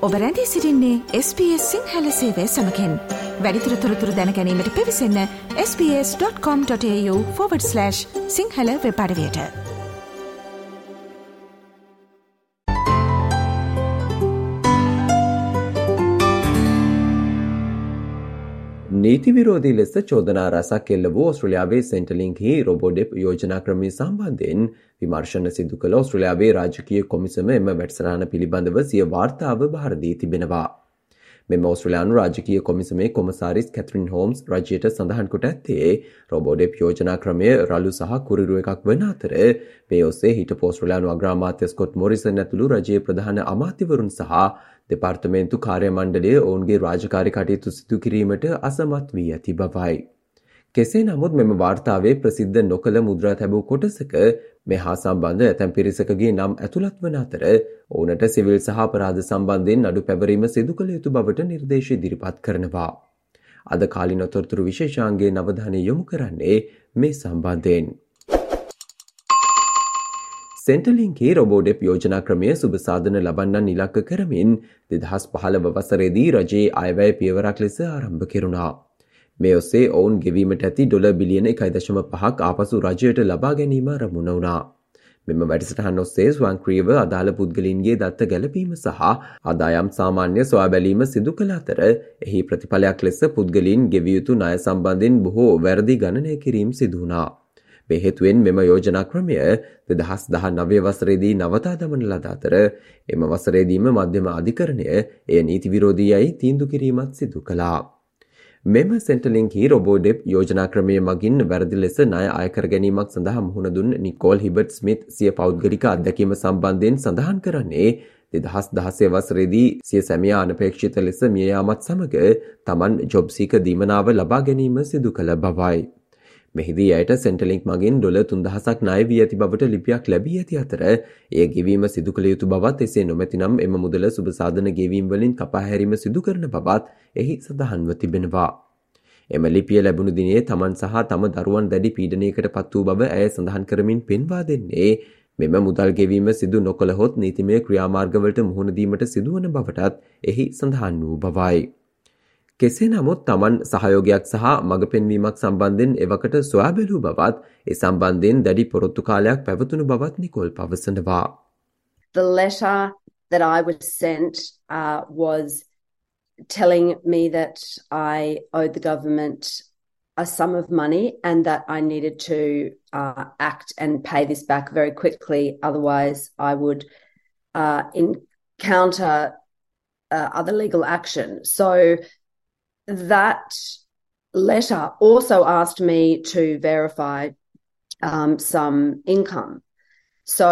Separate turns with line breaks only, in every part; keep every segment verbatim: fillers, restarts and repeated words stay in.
ඔබ රැඳී සිටින්නේ එස් බී එස් සිංහල සේවය සමගින්. වැඩිදුර තොරතුරු දැන ගැනීමට පිවිසන්න S B S dot com dot AU forward slash Sinhala web අඩවියට.
නීති විරෝධී ලෙස චෝදනා රැසක් එල්ල වූ ඕස්ට්‍රේලියාවේ සෙන්ටර්ලින්ක්හි රොබෝඩෙප් යෝජනා ක්‍රමය සම්බන්ධයෙන් විමර්ශන සිදු කළ ඕස්ට්‍රේලියාවේ රාජකීය කොමිසම එම වැඩසටහන පිළිබඳව සිය වාර්තාව බාර දී තිබෙනවා. මෙම ඕස්ට්‍රේලියානු රාජකීය කොමිසමේ කොමසාරිස් කැත්රින් හෝම්ස් රජයට සඳහන් කොට ඇත්තේ රොබෝඩෙප් යෝජනා ක්‍රමය රළු සහ කුරිරු එකක් වන අතර මේ ඔස්සේ හිටපු ඕස්ට්‍රේලියානු අග්‍රාමාත්‍ය ස්කොට් මොරිසන් ඇතුළු රජයේ ප්‍රධාන අමාත්‍යවරුන් සහ දෙපාර්තමේන්තු කාර්ය මණ්ඩලය ඔවුන්ගේ රාජකාරී කටයුතු සිදු කිරීමට අසමත් වී ඇති බවයි. කෙසේ නමුත් මෙම වාර්තාවේ ප්‍රසිද්ධ නොකළ මුද්‍රා තැබූ කොටසක මේ හා සම්බන්ධ ඇතැම් පිරිසකගේ නම් ඇතුළත් වන අතර ඔවුනට සිවිල් සහ අපරාධ සම්බන්ධයෙන් නඩු පැවරීම සිදු කළ යුතු බවට නිර්දේශ ඉදිරිපත් කරනවා. අද කාලින තොරතුරු විශේෂාංගයේ නවධානය යොමු කරන්නේ මේ සම්බන්ධයෙන්. සෙන්ටර්ලින්ක්හි රොබෝඩෙප් යෝජනා ක්‍රමය සුබ සාධන ලබන්නන් ඉලක්ක කරමින් දෙදහස් පහළොව වසරේදී රජයේ අයවැය පියවරක් ලෙස ආරම්භ කෙරුණා. මේ ඔස්සේ ඔවුන් ගෙවීමට ඇති ඩොලර් බිලියන එකයි දශම පහක් ආපසු රජයට ලබා ගැනීම ආරමුණ වුණා. මෙම වැඩසටහන ඔස්සේ ස්වයංක්‍රීයව අදාළ පුද්ගලයින්ගේ දත්ත ගැලපීම සහ ආදායම් සාමාන්‍ය සොයා බැලීම සිදු කළ අතර එහි ප්‍රතිඵලයක් ලෙස පුද්ගලයින් ගෙවිය යුතු ණය සම්බන්ධයෙන් බොහෝ වැරදි ගණනය කිරීම සිදු වුණා. මේ හේතුවෙන් මෙම යෝජනා ක්‍රමය දෙදහස් දහනවය වසරේදී නවතා දමන ලද අතර එම වසරේදීම මධ්‍යම අධිකරණය එය නීති විරෝධීයයි තීන්දුව කිරීමත් සිදු කළා. මෙම සෙන්ටර්ලින්ක්හි රොබෝඩෙප් යෝජනා ක්‍රමය මගින් වැරදි ලෙස ණය අය කර ගැනීමක් සඳහා මුහුණ දුන් නිකෝල් හිබර්ට් ස්මිත් සිය පෞද්ගලික අත්දැකීම සම්බන්ධයෙන් සඳහන් කරන්නේ දෙදහස් දහසය වසරේදී සිය සැමියා අනපේක්ෂිත ලෙස මිය යාමත් සමග තමන් ජොබ්සීක දීමනාව ලබා ගැනීම සිදු කළ බවයි. මෙහිදී ඇයට සෙන්ටර්ලින්ක් මගින් ඩොලර් තුන්දහසක් ණය වී ඇති බවට ලිපියක් ලැබී ඇති අතර එය ගෙවීම සිදු කළ යුතු බවත් එසේ නොමැතිනම් එම මුදල සුබ සාධන ගෙවීම් වලින් කපා හැරීම සිදු කරන බවත් එහි සඳහන්ව තිබෙනවා. එම ලිපිය ලැබුණු දිනේ තමන් සහ තම දරුවන් දැඩි පීඩනයකට පත් වූ බව ඇය සඳහන් කරමින් පෙන්වා දෙන්නේ මෙම මුදල් ගෙවීම සිදු නොකළහොත් නීතිමය ක්‍රියාමාර්ගවලට මුහුණ දීමට සිදුවන බවටත් එහි සඳහන් වූ බවයි. කෙසේ නමුත් තමන් සහයෝගයක් සහ මඟ පෙන්වීමක් සම්බන්ධයෙන් එවකට සොයා බැලූ බවත් ඒ සම්බන්ධයෙන් දැඩි පොරොත්තු කාලයක් පැවතුණු බවත් නිකෝල් පවසනවා.
The letter that I was sent uh, was telling me that I owed the government a sum of money and that I needed to uh, act and pay this back very quickly, otherwise I would uh, encounter uh, other legal action. So that letter also asked me to verify um, some income. So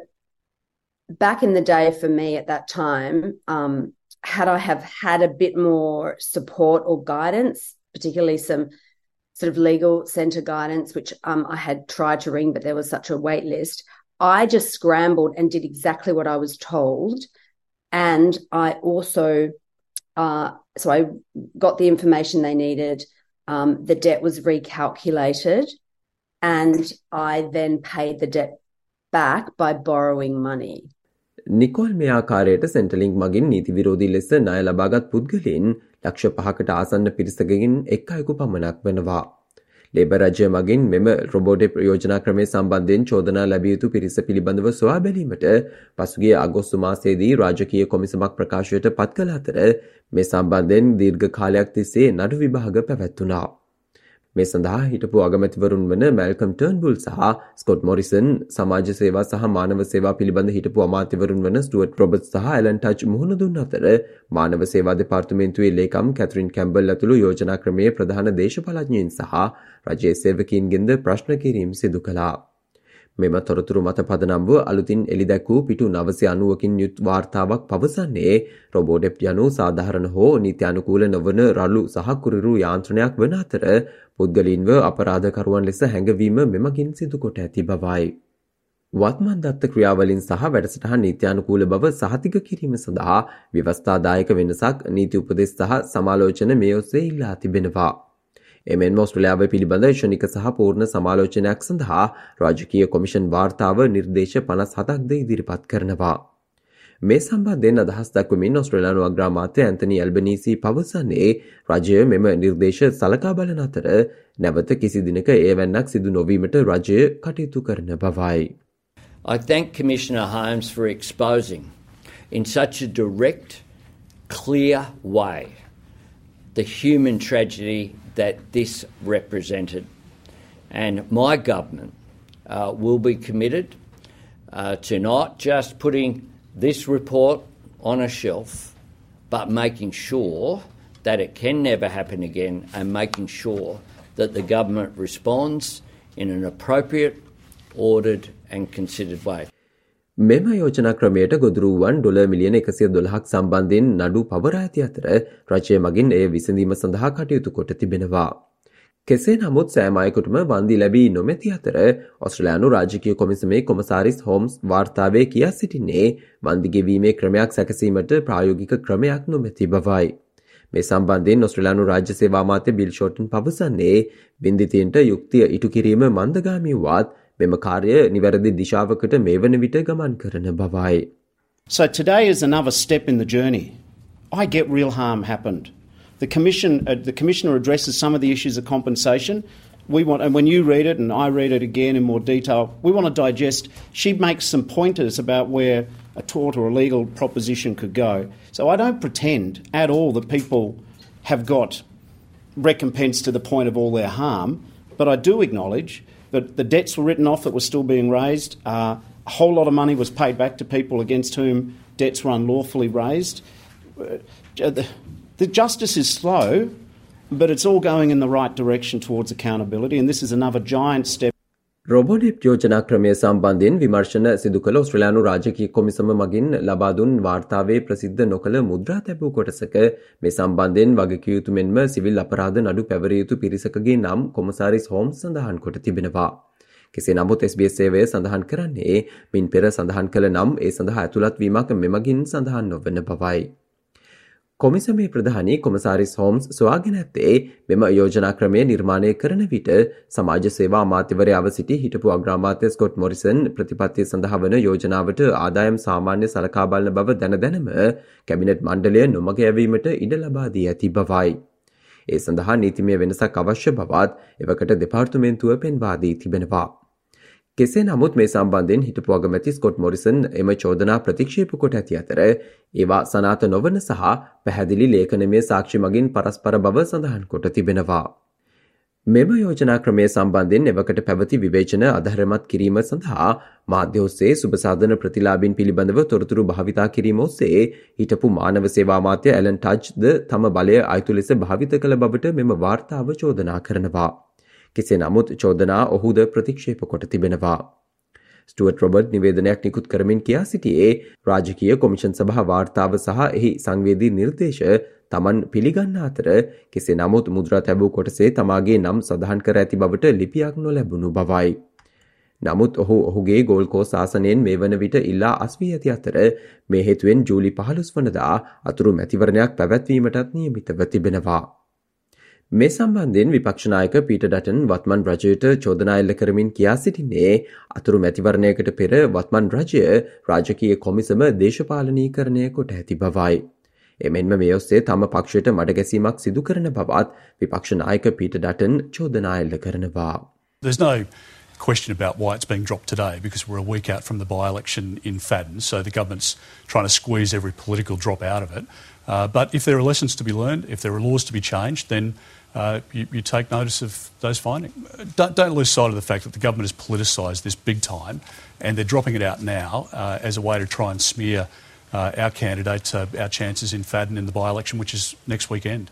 back in the day for me at that time, um, had I have had a bit more support or guidance, particularly some sort of legal centre guidance, which um, I had tried to ring, but there was such a wait list, I just scrambled and did exactly what I was told. And I also Uh, so I got the information they needed. Um, the debt was recalculated and I then paid the debt back by borrowing money.
නිකෝල් මේ ආකාරයට සෙන්ටර්ලින්ක් මගින් නීති විරෝධී ලෙස ණය ලබාගත් පුද්ගලයන් ලක්ෂ පහකට ආසන්න පිරිසකකින් එක් අයෙකු පමණක් වෙනවා. ලේබර් රජය මගින් මෙම රොබෝඩෙප් යෝජනා ක්‍රමය සම්බන්ධයෙන් චෝදනා ලැබිය යුතු පිරිස පිළිබඳව සොයා බැලීමට පසුගිය අගෝස්තු මාසයේදී රාජකීය කොමිසමක් ප්‍රකාශයට පත් කළ අතර මේ සම්බන්ධයෙන් දීර්ඝ කාලයක් තිස්සේ නඩු විභාග පැවැත්වුණා. මේ සඳහා හිටපු අගමැතිවරුන් වන මැල්කම් ටර්න්බුල් සහ ස්කොට් මොරිසන්, සමාජ සේවා සහ මානව සේවා පිළිබඳ හිටපු අමාත්‍යවරුන් වන ස්ටුවර්ට් රොබර්ට්ස් සහ ඇලන් ටච් මුහුණ දුන් අතර මානව සේවා දෙපාර්තමේන්තුවේ ලේකම් කැත්රින් කැම්බල් ඇතුළු යෝජනා ක්‍රමයේ ප්‍රධාන දේශපාලඥයින් සහ රජයේ සේවකයින්ගෙන්ද ප්‍රශ්න කිරීම් සිදු කළා. මෙම තොරතුරු මත පදනම් වූ අලුතින් එළිදැක්වූ පිටු නවසිය අනූවකින් යුත් වාර්තාවක් පවසන්නේ රොබෝඩෙප් යනු සාධාරණ හෝ නීත්‍යානුකූල නොවන රළු සහ කුරිරු යාන්ත්‍රණයක් වන අතර පුද්ගලයින්ව අපරාධකරුවන් ලෙස හැඟවීම මෙමගින් සිදු කොට ඇති බවයි. වත්මන් දත්ත ක්‍රියාවලින් සහ වැඩසටහන් නීත්‍යානුකූල බව සහතික කිරීම සඳහා ව්‍යවස්ථාදායක වෙනසක් නීති උපදෙස් සහ සමාලෝචන මේ ඔස්සේ ඉල්ලා තිබෙනවා. එමෙන්ම ඕස්ට්‍රේලියාව පිළිබඳ ශනික සහ පූර්ණ සමාලෝචනයක් සඳහා රාජකීය කොමිෂන් වාර්තාව නිර්දේශ පනස් හතක් ද ඉදිරිපත් කරනවා. මේ සම්බන්ධයෙන් අදහස් දක්වමින් ඔස්ට්‍රේලියානු අග්‍රාමාත්‍ය ඇන්තනි ඇල්බනීසි පවසන්නේ රජය මෙම නිර්දේශ සලකා බලන අතර නැවත කිසි දිනක එවැන්නක් සිදු නොවීමට රජය කටයුතු කරන බවයි.
I thank Commissioner Holmes for exposing in such a direct, clear way the human tragedy that this represented. And my government uh, will be committed uh, to not just putting this report on a shelf, but making sure that it can never happen again and making sure that the government responds in an appropriate, ordered and considered way.
මෙම යෝජනා ක්‍රමයට ගොදුරු වූවන් dollar මිලියන එකසිය දොළහක් සම්බන්ධයෙන් නඩු පවරා ඇති අතර රජය මගින් එය විසඳීම සඳහා කටයුතු කොට තිබෙනවා. කෙසේ නමුත් සෑම අයෙකුටම වන්දි ලැබී නොමැති අතර ඔස්ට්‍රේලියානු රාජකීය කොමිසමේ කොමසාරිස් හෝම්ස් වාර්තාවේ කියා සිටින්නේ වන්දි ගෙවීමේ ක්‍රමයක් සැකසීමට ප්‍රායෝගික ක්‍රමයක් නොමැති බවයි. මේ සම්බන්ධයෙන් ඔස්ට්‍රේලියානු රාජ්‍ය සේවා අමාත්‍ය බිල් ෂෝටන් පවසන්නේ බින්දිතීන්ට යුක්තිය ඉටු කිරීම මන්දගාමී වුවත් මෙම කාර්ය නිවැරදි දිශාවකට මේ වන විට ගමන් කරන බවයි.
So today is another step in the journey. I get real harm happened. The commission, uh, the commissioner addresses some of the issues of compensation. We want, and when you read it and I read it again in more detail, we want to digest. She makes some pointers about where a tort or a legal proposition could go. So I don't pretend at all that people have got recompense to the point of all their harm, but I do acknowledge that the debts were written off that were still being raised. Uh, a whole lot of money was paid back to people against whom debts were unlawfully raised. Uh, the, the justice is slow, but it's all going in the right direction towards accountability, and this is another giant step.
රොබෝඩිප් යෝජනා ක්‍රමය සම්බන්ධයෙන් විමර්ශන සිදු කළ ඔස්ට්‍රේලියානු රාජකීය කොමිසම මගින් ලබා දුන් වාර්තාවේ ප්‍රසිද්ධ නොකළ මුද්‍රා තැබූ කොටසක මේ සම්බන්ධයෙන් වගකිව යුතු මෙන්ම සිවිල් අපරාධ නඩු පැවරිය යුතු පිරිසකගේ නම් කොමසාරිස් හෝම්ස් සඳහන් කොට තිබෙනවා. කෙසේ නමුත් එස් බී එස් සේවය සඳහන් කරන්නේ මින් පෙර සඳහන් කළ නම් ඒ සඳහා ඇතුළත් වීමක් මෙමගින් සඳහන් නොවන බවයි. කොමිසමේ ප්‍රධානී කොමසාරිස් හෝම්ස් සොයාගෙන ඇත්තේ මෙම යෝජනා ක්‍රමය නිර්මාණය කරන විට සමාජ සේවා අමාත්‍යවරයාව සිටි හිටපු අග්‍රාමාත්‍ය ස්කොට් මොරිසන් ප්‍රතිපත්තිය සඳහා වන යෝජනාවට ආදායම් සාමාන්‍ය සලකා බලන බව දැන දැනම කැබිනට් මණ්ඩලය නොමග යැවීමට ඉඩ ලබා දී ඇති බවයි. ඒ සඳහා නීතිමය වෙනසක් අවශ්‍ය බවත් එවකට දෙපාර්තමේන්තුව පෙන්වා දී තිබෙනවා. කෙසේ නමුත් මේ සම්බන්ධයෙන් හිටපු අගමැති ස්කොට් මොරිසන් එම චෝදනා ප්‍රතික්ෂේප කොට ඇති අතර ඒවා සනාත නොවන සහ පැහැදිලි ලේඛනමය සාක්ෂි මගින් පරස්පර බව සඳහන් කොට තිබෙනවා. මෙම යෝජනා ක්‍රමය සම්බන්ධයෙන් එවකට පැවති විවේචන අධෛර්යමත් කිරීම සඳහා මාධ්‍ය ඔස්සේ සුබසාධන ප්‍රතිලාභීන් පිළිබඳව තොරතුරු භාවිතා කිරීම ඔස්සේ හිටපු මානව සේවා අමාත්‍ය ඇලන් ටච්ද තම බලය අයුතු ලෙස භාවිත කළ බවට මෙම වාර්තාව චෝදනා කරනවා. කෙසේ නමුත් චෝදනා ඔහුද ප්‍රතික්ෂේප කොට තිබෙනවා. ස්ටුවර්ට් රොබර්ට් නිවේදනයක් නිකුත් කරමින් කියා සිටියේ රාජකීය කොමිෂන් සභා වාර්තාව සහ එහි සංවේදී නිර්දේශ තමන් පිළිගන්න අතර කෙසේ නමුත් මුද්‍රා තැබූ කොටසේ තමාගේ නම් සඳහන් කර ඇති බවට ලිපියක් නොලැබුණු බවයි. නමුත් ඔහු ඔහුගේ ගෝල්ඩ් කෝස්ට් ආසනයෙන් මේ වන විට ඉල්ලා අස්වී ඇති අතර මේ හේතුවෙන් ජූලි පහළොස් වනදා අතුරු මැතිවරණයක් පැවැත්වීමටත් නියමිතව තිබෙනවා. මේ සම්බන්ධයෙන් විපක්ෂ නායක පීටර් ඩටන් වත්මන් රජයට චෝදනා එල්ල කරමින් කියා සිටින්නේ අතුරු මැතිවරණයකට පෙර වත්මන් රජය රාජකීය කොමිසම දේශපාලනීකරණය කොට ඇති බවයි. එමෙන්ම මේ ඔස්සේ තම පක්ෂයට මඩගැසීමක් සිදු කරන බවත් විපක්ෂ නායක පීටර් ඩටන් චෝදනා එල්ල කරනවා.
There's no question about why it's being dropped today because we're a week out from the by-election in Fadden, so the government's trying to squeeze every political drop out of it. Uh, but if there are lessons to be learned, if there are laws to be changed, then uh, you, you take notice of those findings. Don't, don't lose sight of the fact that the government has politicised this big time and they're dropping it out now uh, as a way to try and smear uh, our candidate, uh, our chances in Fadden in the by-election, which is next weekend.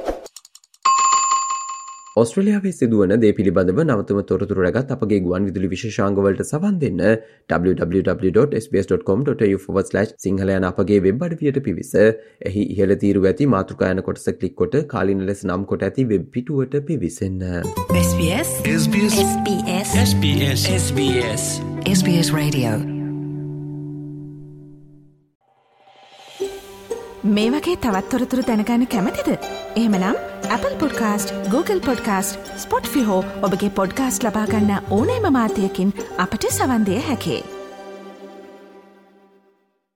ඔස්ට්‍රේලියාවේ සිදුවන දේ පිළිබඳව නවතම තොරතුරු රැගත් අපගේ ගුවන් විදුලි විශේෂාංගවලට සවන් දෙන්න double-u double-u double-u dot s b s dot com dot a u forward slash Sinhala යන අපගේ වෙබ් අඩවියට පිවිස එහි ඉහළ තීරුව ඇති මාතෘකා යන කොටස ක්ලික් කොට කාලින ලෙස නම් කොට ඇති වෙබ් පිටුවට පිවිසෙන්න.
S B S S B S S B S S B S S B S S B S Radio.
මේ වගේ තවත් තොරතුරු දැනගන්න කැමතිද? එහෙමනම් Apple Podcast, Google Podcast, Spotify හෝ ඔබගේ පොඩ්කාස්ට් ලබා ගන්න ඕනෑම මාධ්‍යයකින් අපට සවන් දිය හැකියි.